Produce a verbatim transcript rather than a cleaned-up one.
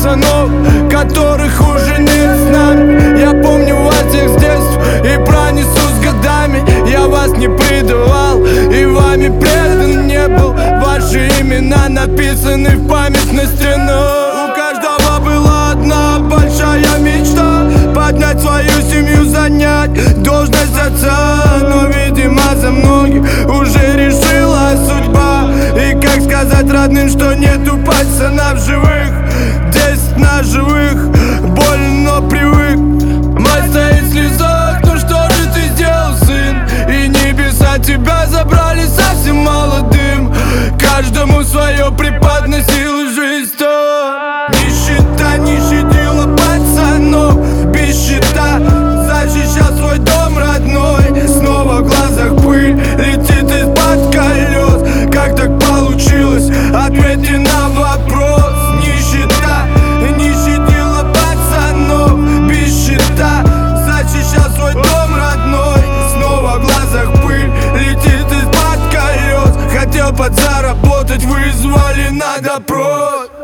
пацанов, которых уже нет с нами. Я помню вас всех с детства и пронесу с годами. Я вас не предавал и вами предан не был. Ваши имена написаны в память на стенах. У каждого была одна большая мечта: поднять свою семью, занять должность отца. Но, видимо, за многих уже решила судьба. И как сказать родным, что нету пацана в живых? Десять на живых, больно, но привык. Мать стоит в слезах, ну что же ты сделал, сын? И небеса тебя забрали совсем молодым. Каждому свое преподносил жизнь-то. Нищета не щадила пацанов, без щита защищал свой дом родной. Снова в глазах пыль летит из-под колес. Как так получилось? Ответьте на вопрос. Нищета не щадила пацанов, без щита защищал свой дом родной. Снова в глазах пыль летит из-под колес. Хотел подзаработать, вызвали на допрос.